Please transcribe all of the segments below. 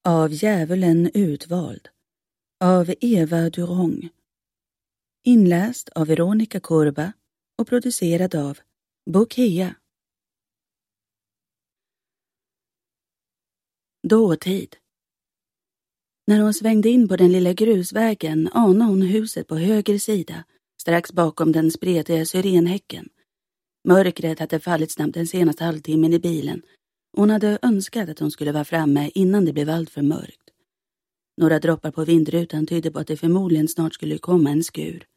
Av djävulen utvald av Eva Durong. Inläst av Veronica Korba och producerad av Bokea. Dåtid. När hon svängde in på den lilla grusvägen anade hon huset på höger sida, strax bakom den spretiga syrenhäcken. Mörkret hade fallit snabbt den senaste halvtimmen i bilen. Hon hade önskat att hon skulle vara framme innan det blev allt för mörkt. Några droppar på vindrutan tydde på att det förmodligen snart skulle komma en skur.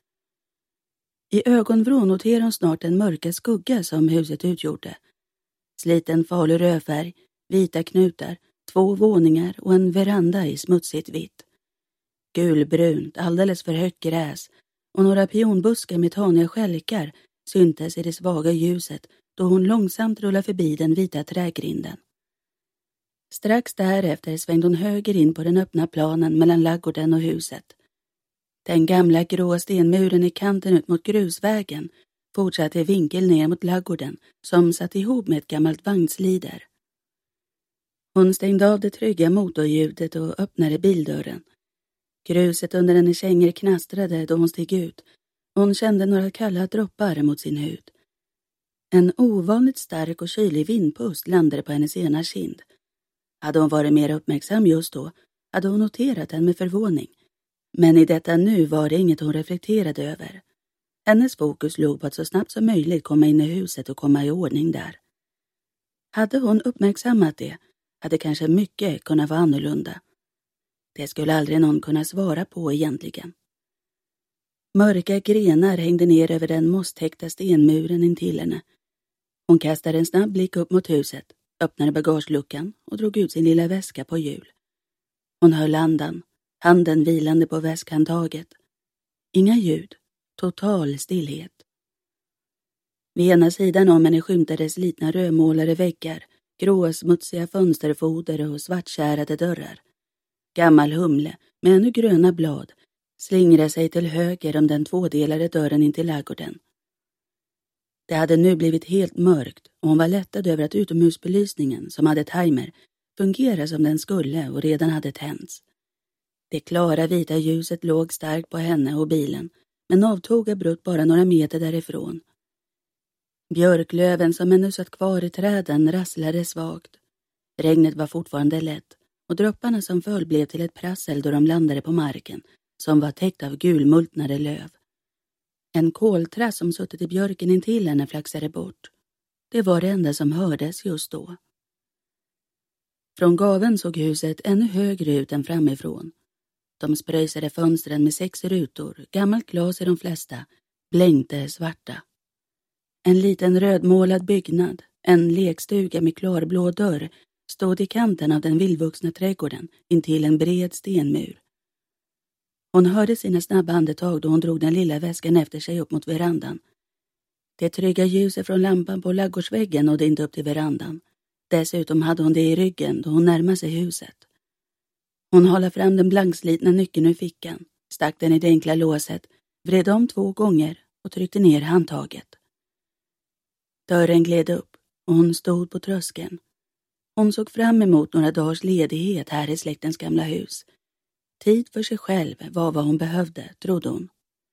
I ögonvrån noterade hon snart den mörka skugga som huset utgjorde. Sliten farlig rödfärg, vita knutar, 2 våningar och en veranda i smutsigt vitt. Gulbrunt, alldeles för högt gräs och några pionbuskar med taniga skälkar syntes i det svaga ljuset då hon långsamt rullade förbi den vita trägrinden. Strax därefter svängde hon höger in på den öppna planen mellan laggården och huset. Den gamla grå stenmuren i kanten ut mot grusvägen fortsatte i vinkel ner mot laggården som satt ihop med ett gammalt vagnslider. Hon stängde av det trygga motorljudet och öppnade bildörren. Gruset under hennes kängor knastrade då hon steg ut. Hon kände några kalla droppar mot sin hud. En ovanligt stark och kylig vindpust landade på hennes ena kind. Hade hon varit mer uppmärksam just då hade hon noterat den med förvåning. Men i detta nu var det inget hon reflekterade över. Hennes fokus låg på att så snabbt som möjligt komma in i huset och komma i ordning där. Hade hon uppmärksammat det hade kanske mycket kunnat vara annorlunda. Det skulle aldrig någon kunna svara på egentligen. Mörka grenar hängde ner över den mosstäckta stenmuren intill henne. Hon kastade en snabb blick upp mot huset, öppnade bagageluckan och drog ut sin lilla väska på hjul. Hon höll andan, handen vilande på väskhandtaget. Inga ljud, total stillhet. Vid ena sidan om henne skymtade slitna rödmålade väggar, gråa smutsiga fönsterfoder och svartkärade dörrar. Gammal humle med ännu gröna blad slingrade sig till höger om den 2-delade dörren in till laggården. Det hade nu blivit helt mörkt och hon var lättad över att utomhusbelysningen, som hade timer, fungerade som den skulle och redan hade tänts. Det klara vita ljuset låg starkt på henne och bilen, men avtog abrupt bara några meter därifrån. Björklöven som ännu satt kvar i träden rasslade svagt. Regnet var fortfarande lätt och dropparna som föll blev till ett prassel då de landade på marken, som var täckt av gulmultnade löv. En koltrass som suttit i björken intill henne flaxade bort. Det var det enda som hördes just då. Från gaven såg huset ännu högre ut än framifrån. De spröjsade fönstren med 6 rutor, gammalt glas i de flesta, blänkte svarta. En liten rödmålad byggnad, en lekstuga med klarblå dörr, stod i kanten av den vildvuxna trädgården intill en bred stenmur. Hon hörde sina snabba andetag då hon drog den lilla väskan efter sig upp mot verandan. Det trygga ljuset från lampan på laggårdsväggen nådde inte upp till verandan. Dessutom hade hon det i ryggen då hon närmade sig huset. Hon håller fram den blankslitna nyckeln ur fickan, stack den i det enkla låset, vred om 2 gånger och tryckte ner handtaget. Dörren gled upp och hon stod på tröskeln. Hon såg fram emot några dagars ledighet här i släktens gamla hus. Tid för sig själv var vad hon behövde, trodde hon.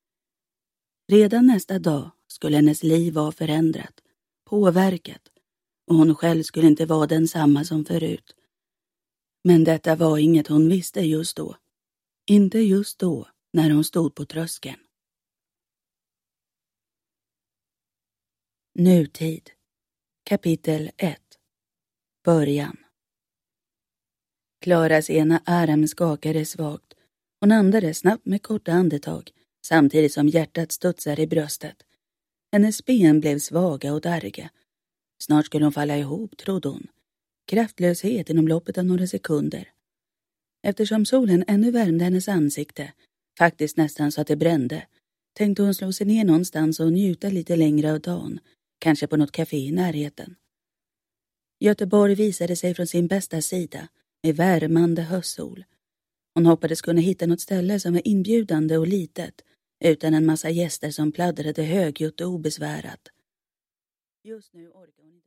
Redan nästa dag skulle hennes liv vara förändrat, påverkat, och hon själv skulle inte vara densamma som förut. Men detta var inget hon visste just då. Inte just då, när hon stod på tröskeln. Nutid. Kapitel 1. Början. Klaras ena arm skakade svagt. Hon andades snabbt med korta andetag, samtidigt som hjärtat studsade i bröstet. Hennes ben blev svaga och darriga. Snart skulle hon falla ihop, trodde hon. Kraftlöshet inom loppet av några sekunder. Eftersom solen ännu värmde hennes ansikte, faktiskt nästan så att det brände, tänkte hon slå sig ner någonstans och njuta lite längre av dagen, kanske på något café i närheten. Göteborg visade sig från sin bästa sida, med värmande höstsol. Hon hoppades kunna hitta något ställe som var inbjudande och litet, utan en massa gäster som pladdrade högljutt och obesvärat. Just nu orkar hon inte.